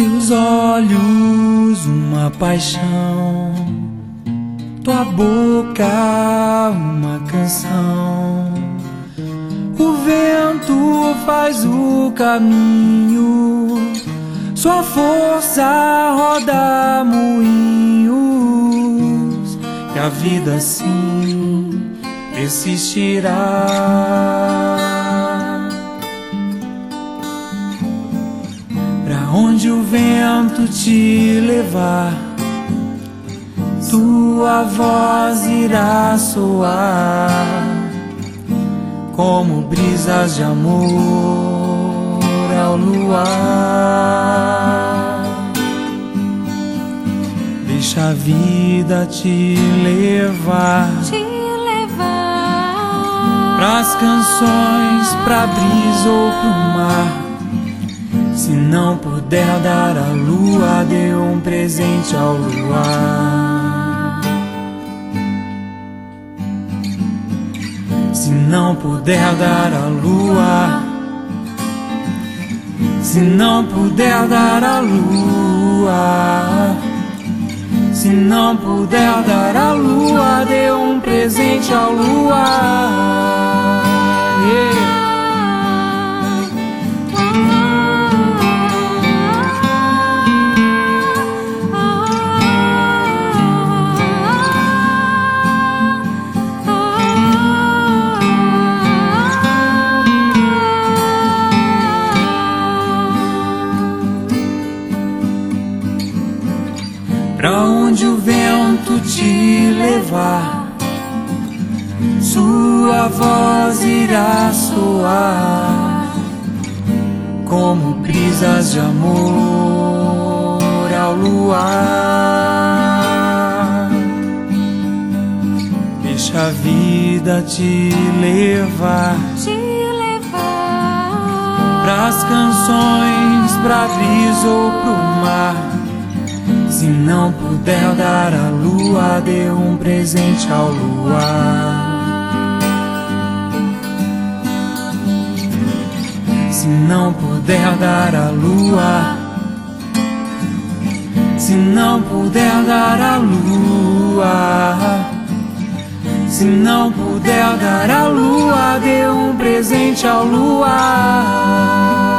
Teus olhos, uma paixão, tua boca, uma canção. O vento faz o caminho, sua força roda moinhos, e a vida assim persistirá. Pra onde o vento te levar, tua voz irá soar, como brisas de amor ao luar. Deixa a vida te levar, pras canções, pra brisa ou pro mar. Se não puder dar a lua, dê um presente ao luar. Se não puder dar a lua, se não puder dar a lua, se não puder dar a lua, dê um presente ao luar. Yeah. Pra onde o vento te levar, sua voz irá soar, como brisas de amor ao luar. Deixa a vida te levar, pras canções, pra brisa ou pro mar. Se não puder dar a lua, dê um presente ao luar. Se não puder dar a lua, se não puder dar a lua, se não puder dar a lua, dê um presente ao luar.